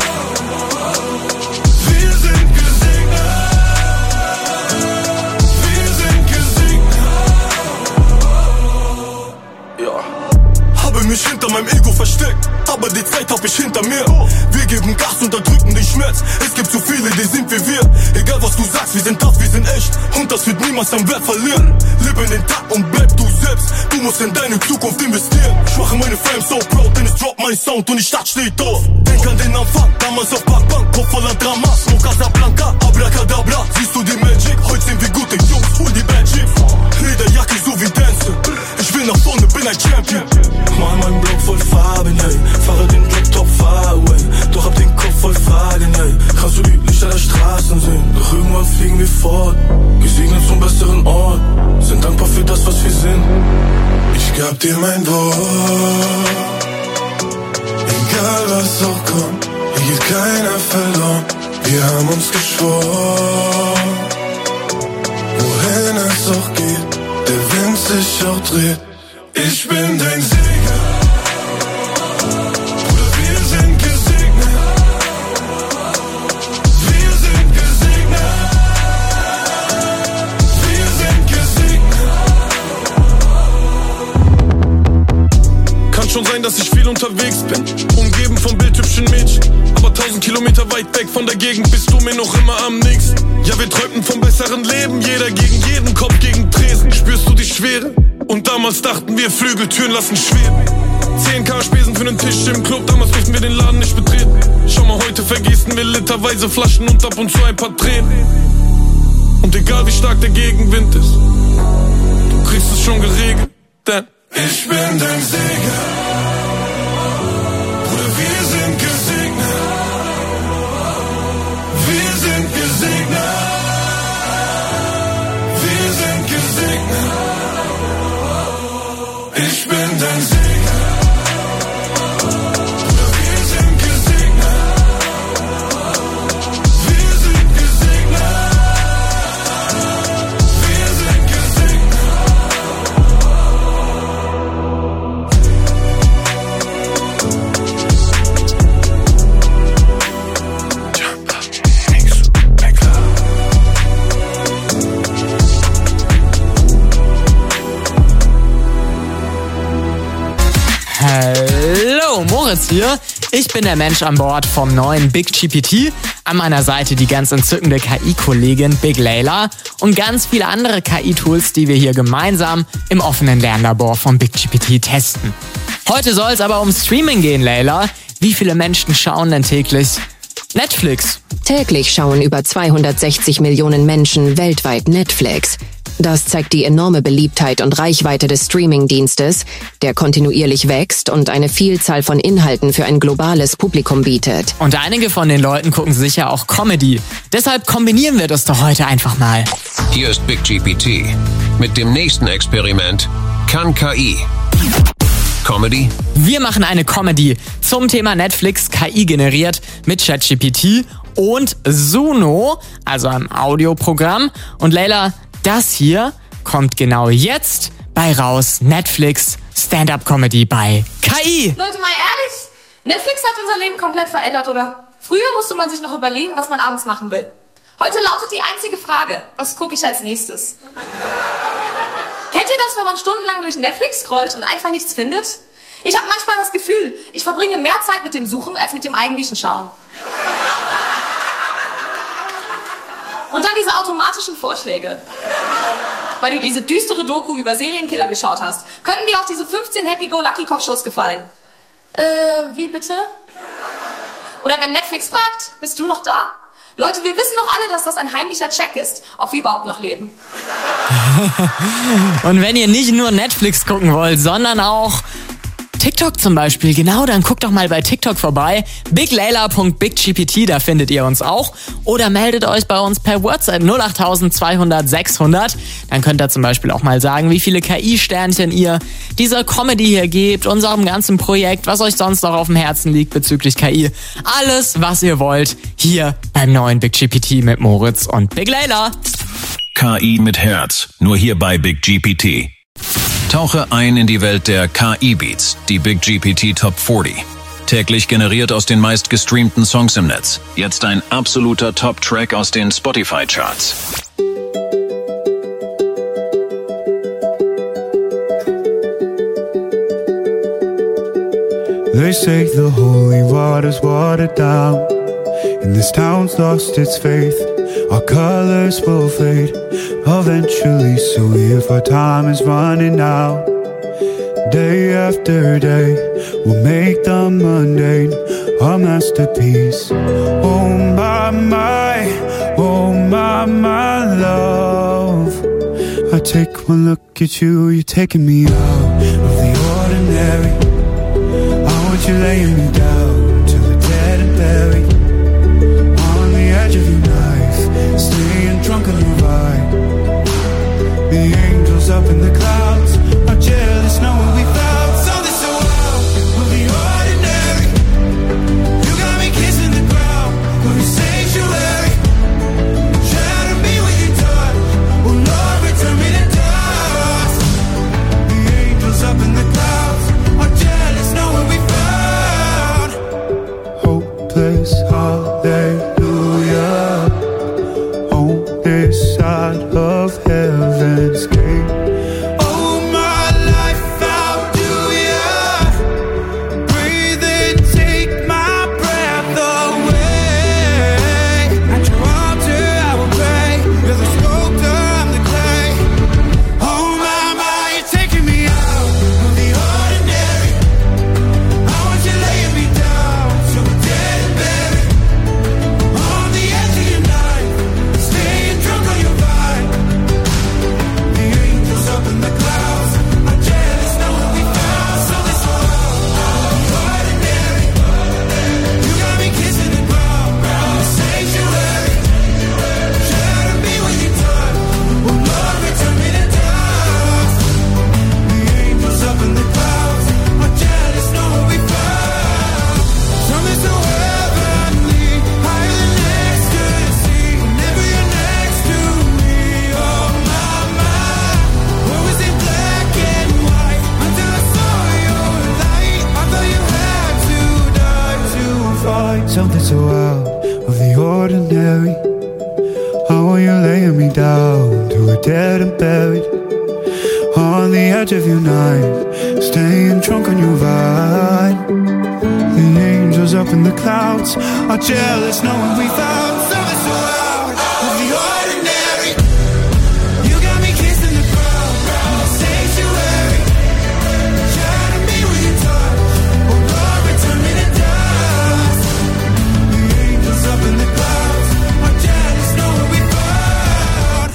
Wir sind gesegnet. Wir sind gesegnet. Ja. Habe mich hinter meinem Ego versteckt, aber die Zeit hab ich hinter mir. Wir geben Gas, unterdrücken den Schmerz. Es gibt zu viele, die sind wie wir. Egal was du sagst, wir sind tough, wir sind echt. Und das wird niemals an Wert verlieren. Lebe in den Tag und bleib du selbst. Du musst in deine Zukunft investieren. Ich mache meine Fame so proud, denn es droppt mein Sound und die Stadt steht auf. Denk an den Anfang, damals auf Parkbank, Kopf voller Drama. Smoke Casablanca, Abracadabra. Siehst du die Magic? Heute sind wir gute Jungs, hol die Bad Chief. Lederjacke so wie Dance. Ich will nach vorne, bin ein Champion. Mal mein Block voll Farben, ey. Fahre den Drop top far away. Doch hab den Kopf voll Fragen, ey. Kannst du die Lichter der Straßen sehen? Doch irgendwann fliegen wir fort. Gesegnet zum besseren Ort. Sind dankbar für das, was wir sind. Ich gab dir mein Wort. Egal was auch kommt, hier geht keiner verloren. Wir haben uns geschworen, wohin es auch geht, der Wind sich auch dreht. Ich bin dein Sieger, Bruder, wir sind gesegnet. Wir sind gesegnet. Wir sind gesegnet. dass ich viel unterwegs bin, umgeben von bildhübschen Mädchen, aber 1000 Kilometer weit weg von der Gegend bist du mir noch immer am nächsten. Ja, wir träumten vom besseren Leben, jeder gegen jeden, Kopf gegen Tresen. Spürst du die Schwere? Und damals dachten wir, Flügeltüren lassen schweben. 10.000 Spesen für nen Tisch im Club, damals durften wir den Laden nicht betreten. Schau mal, heute vergießen wir literweise Flaschen und ab und zu ein paar Tränen. Und egal wie stark der Gegenwind ist, du kriegst es schon geregelt, denn ich bin dein Segen. Bruder, wir sind gesegnet. Wir sind gesegnet. Wir sind gesegnet. Ich bin dein Segen. Bruder, wir sind gesegnet. Wir sind gesegnet. Wir sind gesegnet. Hallo, Moritz hier. Ich bin der Mensch an Bord vom neuen Big GPT. An meiner Seite die ganz entzückende KI-Kollegin Big Layla und ganz viele andere KI-Tools, die wir hier gemeinsam im offenen Lernlabor vom Big GPT testen. Heute soll es aber um Streaming gehen, Layla. Wie viele Menschen schauen denn täglich Netflix? Täglich schauen über 260 Millionen Menschen weltweit Netflix. Das zeigt die enorme Beliebtheit und Reichweite des Streaming-Dienstes, der kontinuierlich wächst und eine Vielzahl von Inhalten für ein globales Publikum bietet. Und einige von den Leuten gucken sicher auch Comedy. Deshalb kombinieren wir das doch heute einfach mal. Hier ist Big GPT. Mit dem nächsten Experiment kann KI Comedy? Wir machen eine Comedy zum Thema Netflix, KI generiert mit ChatGPT und Suno, also einem Audioprogramm. Und Layla, das hier kommt genau jetzt bei raus. Netflix Stand-Up-Comedy bei KI. Leute, mal ehrlich, Netflix hat unser Leben komplett verändert, oder? Früher musste man sich noch überlegen, was man abends machen will. Heute lautet die einzige Frage, was gucke ich als nächstes? Kennt ihr das, wenn man stundenlang durch Netflix scrollt und einfach nichts findet? Ich habe manchmal das Gefühl, ich verbringe mehr Zeit mit dem Suchen als mit dem eigentlichen Schauen. Und dann diese automatischen Vorschläge. Weil du diese düstere Doku über Serienkiller geschaut hast, könnten dir auch diese 15 Happy-Go-Lucky-Kochshows gefallen. Wie bitte? Oder wenn Netflix fragt, bist du noch da? Leute, wir wissen doch alle, dass das ein heimlicher Check ist, ob wir überhaupt noch leben. Und wenn ihr nicht nur Netflix gucken wollt, sondern auch TikTok zum Beispiel, genau, dann guckt doch mal bei TikTok vorbei. biglayla.biggpt, da findet ihr uns auch. Oder meldet euch bei uns per WhatsApp 08000 200 600. Dann könnt ihr zum Beispiel auch mal sagen, wie viele KI-Sternchen ihr dieser Comedy hier gebt, unserem ganzen Projekt, was euch sonst noch auf dem Herzen liegt bezüglich KI. Alles, was ihr wollt, hier beim neuen Big GPT mit Moritz und Big Layla. KI mit Herz, nur hier bei Big GPT. Tauche ein in die Welt der KI-Beats, die Big GPT Top 40. Täglich generiert aus den meist gestreamten Songs im Netz. Jetzt ein absoluter Top-Track aus den Spotify-Charts. They say the holy water's watered down, and this town's lost its faith. Our colors will fade eventually, so if our time is running out, day after day, we'll make the mundane our masterpiece. Oh my, love. I take one look at you, you're taking me out of the ordinary. I want you laying me down to the dead and buried, on the edge of your knife, staying drunk on your vibe. The angels up in the clouds are jealous knowing we found something so wild. We'll be ordinary. You got me kissing the ground, we're a sanctuary. Shatter me with your touch, oh Lord, return me to dust. The angels up in the clouds are jealous knowing we found hopeless hallelujah on this side of heaven's gate. Oh something so out of the ordinary. How are you laying me down to a dead and buried? On the edge of your night, staying drunk on your vine. The angels up in the clouds are jealous knowing we found something so out of the ordinary. You got me kissing the ground, the sanctuary. Shining me with your touch, oh Lord, turn me to dust. The angels up in the clouds are jealous knowing we found.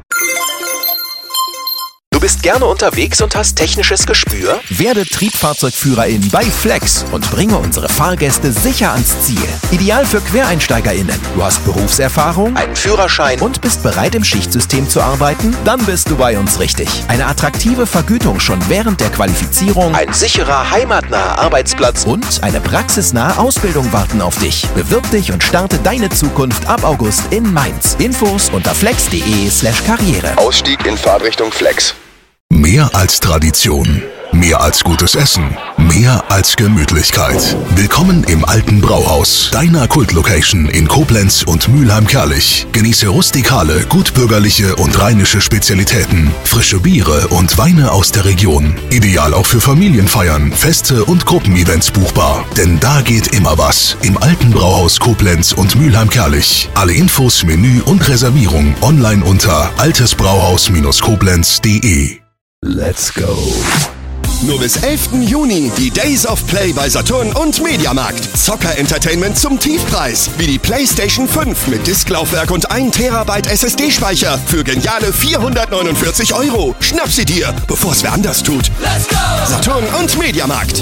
Du bist gerne unterwegs und hast technisches Gespür? Werde Triebfahrzeugführerin bei Flex und bringe unsere Fahrgäste sicher ans Ziel. Ideal für QuereinsteigerInnen. Du hast Berufserfahrung, einen Führerschein und bist bereit, im Schichtsystem zu arbeiten? Dann bist du bei uns richtig. Eine attraktive Vergütung schon während der Qualifizierung, ein sicherer, heimatnaher Arbeitsplatz und eine praxisnahe Ausbildung warten auf dich. Bewirb dich und starte deine Zukunft ab August in Mainz. Infos unter flex.de/Karriere. Ausstieg in Fahrtrichtung Flex. Mehr als Tradition, mehr als gutes Essen, mehr als Gemütlichkeit. Willkommen im Alten Brauhaus, deiner Kultlocation in Koblenz und Mülheim-Kärlich. Genieße rustikale, gutbürgerliche und rheinische Spezialitäten, frische Biere und Weine aus der Region. Ideal auch für Familienfeiern, Feste und Gruppenevents buchbar. Denn da geht immer was. Im Alten Brauhaus Koblenz und Mülheim-Kärlich. Alle Infos, Menü und Reservierung online unter altesbrauhaus-koblenz.de. Let's go. Nur bis 11. Juni die Days of Play bei Saturn und Mediamarkt. Zocker-Entertainment zum Tiefpreis. Wie die PlayStation 5 mit Disklaufwerk und 1 Terabyte SSD-Speicher für geniale 449 €. Schnapp sie dir, bevor es wer anders tut. Let's go! Saturn und Mediamarkt.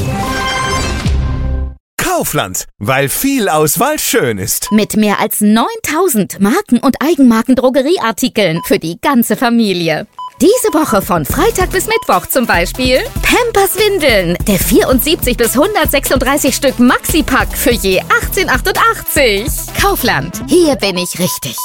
Kaufland, weil viel Auswahl schön ist. Mit mehr als 9000 Marken- und Eigenmarken-Drogerieartikeln für die ganze Familie. Diese Woche von Freitag bis Mittwoch zum Beispiel Pampers Windeln, der 74 bis 136 Stück Maxi-Pack für je 18,88. Kaufland, hier bin ich richtig.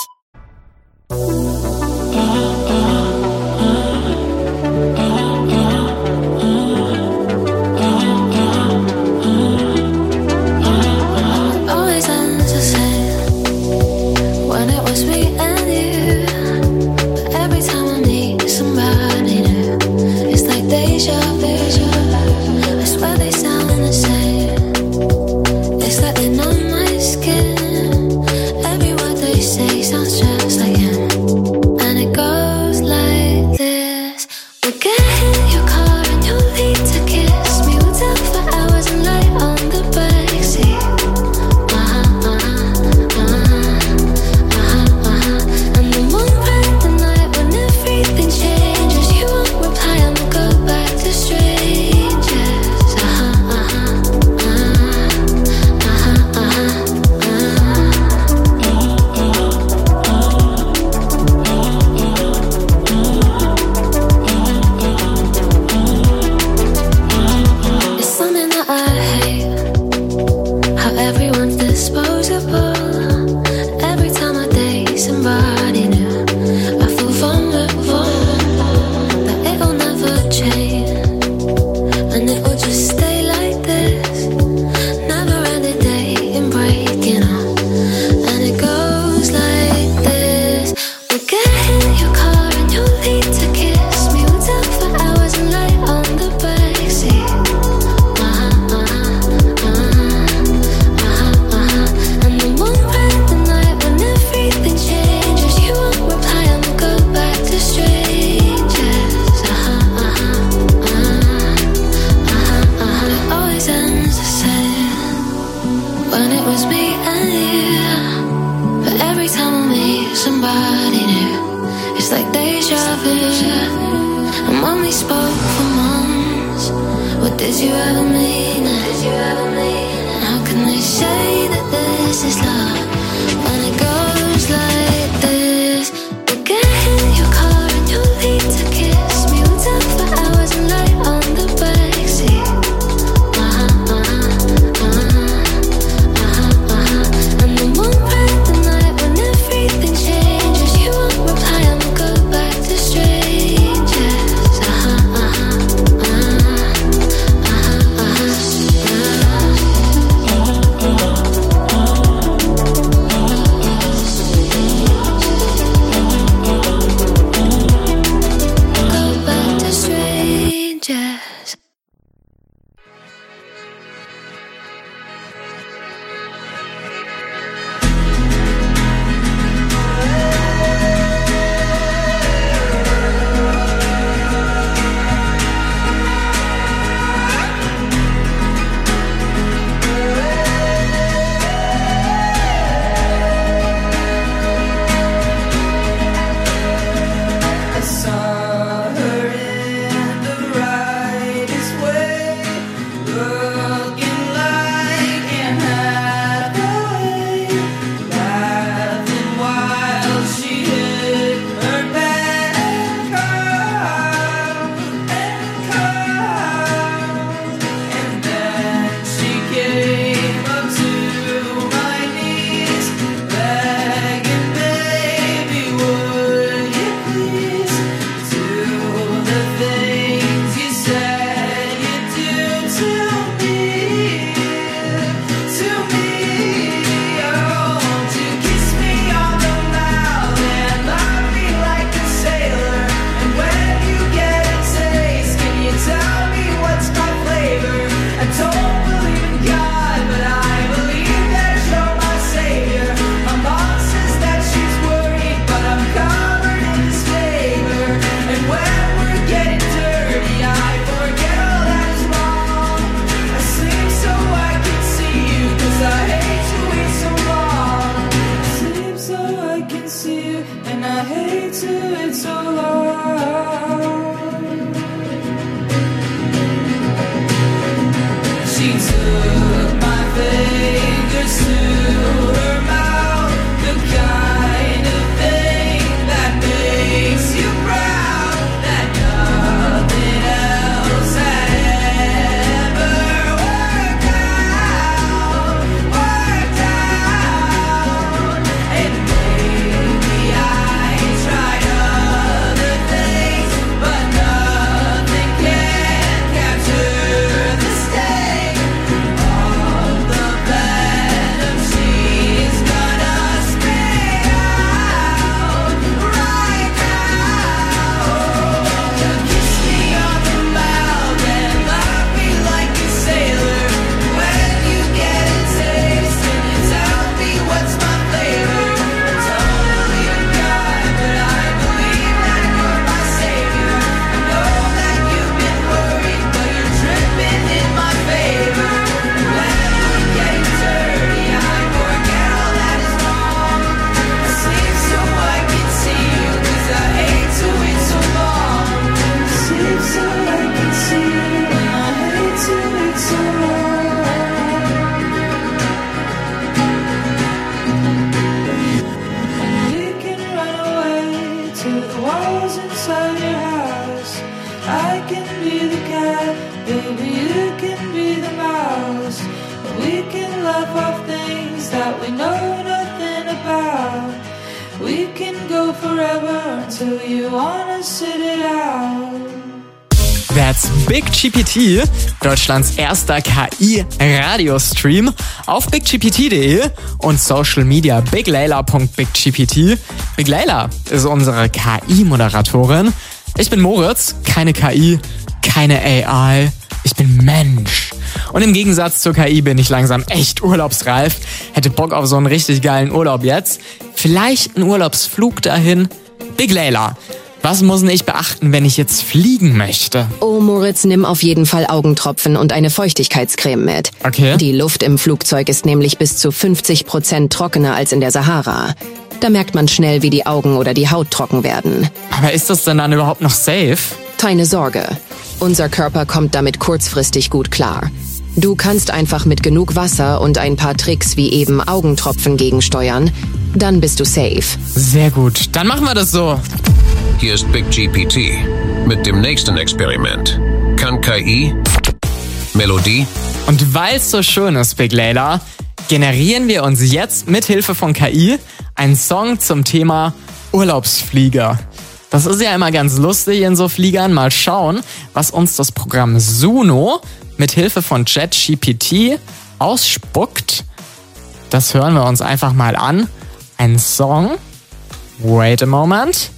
Baby, you can be the mouse. We can laugh off things that we know nothing about. We can go forever until you wanna sit it out. That's Big GPT, Deutschlands erster KI-Radiostream auf biggpt.de und Social Media biglayla.biggpt. Big Layla ist unsere KI-Moderatorin. Ich bin Moritz, keine KI, keine AI, ich bin Mensch. Und im Gegensatz zur KI bin ich langsam echt urlaubsreif, hätte Bock auf so einen richtig geilen Urlaub jetzt. Vielleicht einen Urlaubsflug dahin. Big Layla. Was muss denn ich beachten, wenn ich jetzt fliegen möchte? Oh, Moritz, nimm auf jeden Fall Augentropfen und eine Feuchtigkeitscreme mit. Okay. Die Luft im Flugzeug ist nämlich bis zu 50% trockener als in der Sahara. Da merkt man schnell, wie die Augen oder die Haut trocken werden. Aber ist das denn dann überhaupt noch safe? Keine Sorge. Unser Körper kommt damit kurzfristig gut klar. Du kannst einfach mit genug Wasser und ein paar Tricks wie eben Augentropfen gegensteuern. Dann bist du safe. Sehr gut. Dann machen wir das so. Hier ist Big GPT mit dem nächsten Experiment. Kann KI Melodie? Und weil es so schön ist, Big Layla, generieren wir uns jetzt mit Hilfe von KI einen Song zum Thema Urlaubsflieger. Das ist ja immer ganz lustig in so Fliegern. Mal schauen, was uns das Programm Suno mit Hilfe von ChatGPT ausspuckt. Das hören wir uns einfach mal an. Ein Song. Wait a moment.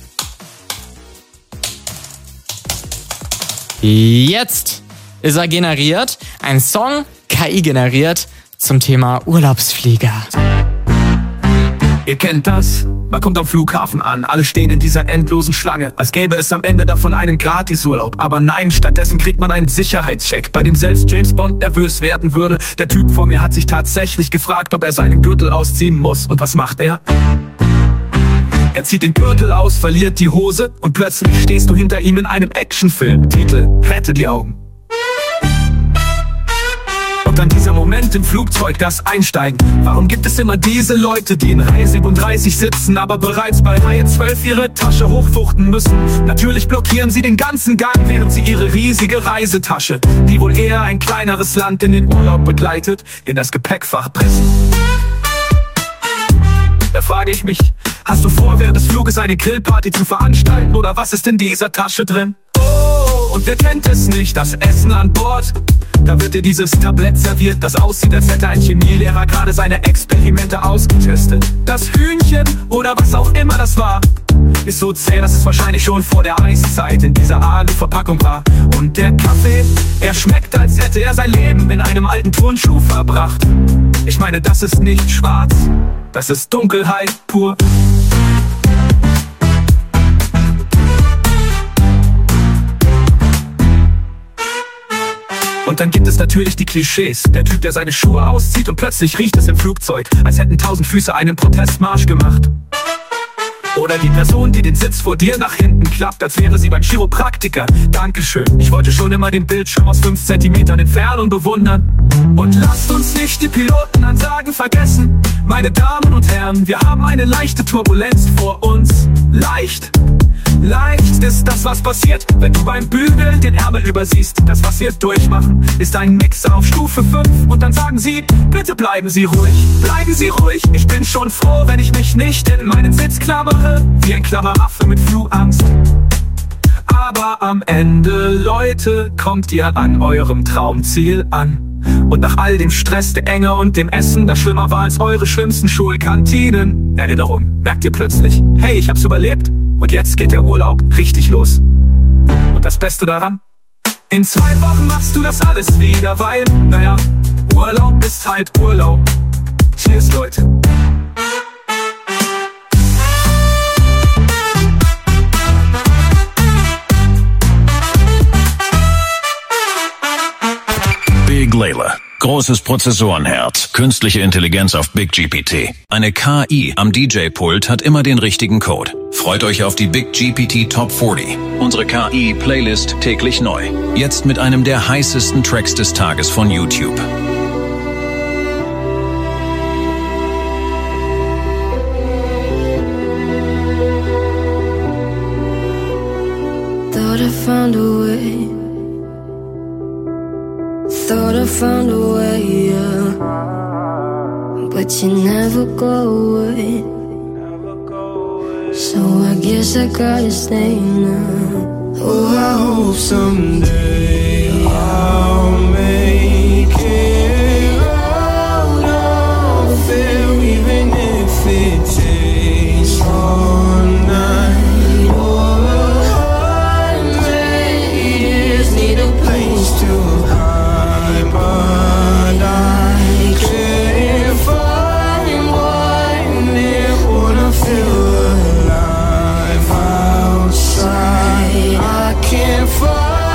Jetzt ist er generiert. Ein Song, KI generiert, zum Thema Urlaubsflieger. Ihr kennt das? Man kommt am Flughafen an, alle stehen in dieser endlosen Schlange, als gäbe es am Ende davon einen Gratisurlaub. Aber nein, stattdessen kriegt man einen Sicherheitscheck, bei dem selbst James Bond nervös werden würde. Der Typ vor mir hat sich tatsächlich gefragt, ob er seinen Gürtel ausziehen muss. Und was macht er? Er zieht den Gürtel aus, verliert die Hose und plötzlich stehst du hinter ihm in einem Actionfilm. Titel: Rette die Augen. Und dann dieser Moment im Flugzeug, das Einsteigen. Warum gibt es immer diese Leute, die in Reihe 37 sitzen, aber bereits bei Reihe 12 ihre Tasche hochfuchten müssen? Natürlich blockieren sie den ganzen Gang, während sie ihre riesige Reisetasche, die wohl eher ein kleineres Land in den Urlaub begleitet, in das Gepäckfach pressen. Da frage ich mich, hast du vor, während des Fluges eine Grillparty zu veranstalten, oder was ist in dieser Tasche drin? Oh, und wer kennt es nicht, das Essen an Bord? Da wird dir dieses Tablett serviert, das aussieht, als hätte ein Chemielehrer gerade seine Experimente ausgetestet. Das Hühnchen oder was auch immer das war, ist so zäh, dass es wahrscheinlich schon vor der Eiszeit in dieser Alu-Verpackung war. Und der Kaffee, er schmeckt, als hätte er sein Leben in einem alten Turnschuh verbracht. Ich meine, das ist nicht schwarz, das ist Dunkelheit pur. Und dann gibt es natürlich die Klischees. Der Typ, der seine Schuhe auszieht und plötzlich riecht es im Flugzeug, als hätten 1000 Füße einen Protestmarsch gemacht. Oder die Person, die den Sitz vor dir nach hinten klappt, als wäre sie beim Chiropraktiker. Dankeschön, ich wollte schon immer den Bildschirm aus 5 Zentimetern Entfernung bewundern. Und lasst uns nicht die Pilotenansagen vergessen. Meine Damen und Herren, wir haben eine leichte Turbulenz vor uns. Leicht ist das, was passiert, wenn du beim Bügeln den Ärmel übersiehst. Das, was wir durchmachen, ist ein Mix auf Stufe 5. Und dann sagen sie, bitte bleiben Sie ruhig, bleiben Sie ruhig. Ich bin schon froh, wenn ich mich nicht in meinen Sitz klammere, wie ein Klammeraffe mit Flugangst. Aber am Ende, Leute, kommt ihr an eurem Traumziel an. Und nach all dem Stress, der Enge und dem Essen, das schlimmer war als eure schlimmsten Schulkantinen. Erinnerung, merkt ihr plötzlich, hey, ich hab's überlebt. Und jetzt geht der Urlaub richtig los. Und das Beste daran? In 2 Wochen machst du das alles wieder, weil, naja, Urlaub ist halt Urlaub. Cheers, Leute. Big Layla. Großes Prozessorenherz, künstliche Intelligenz auf Big GPT. Eine KI am DJ-Pult hat immer den richtigen Code. Freut euch auf die Big GPT Top 40. Unsere KI-Playlist täglich neu. Jetzt mit einem der heißesten Tracks des Tages von YouTube. Thought I found a way thought I found a way, yeah, but you never go away. So I guess I gotta stay now. Oh, I hope someday